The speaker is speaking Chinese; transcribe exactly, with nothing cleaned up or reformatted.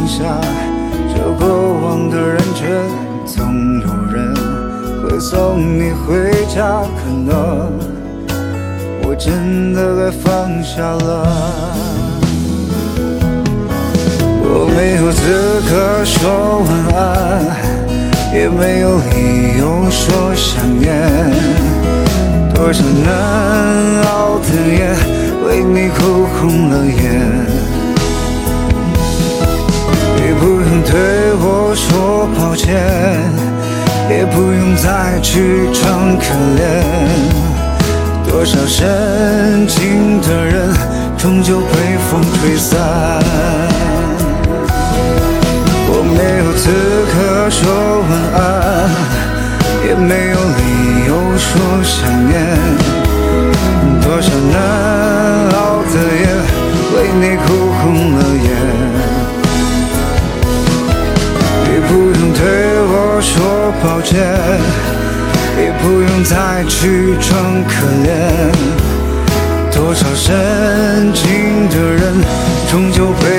下，这过往的人却总有人会送你回家。可能我真的该放下了，我没有资格说晚安，也没有理由说想念。多少难熬的夜，为你哭红了眼。你不用对我说抱歉，也不用再去装可怜。多少深情的人，终究被风吹散。我没有资格说晚安，也没有理由说想念。多少难熬的夜，为你哭红了眼。你不用对我说抱歉，也不用再去装可怜。多少深情的人，终究被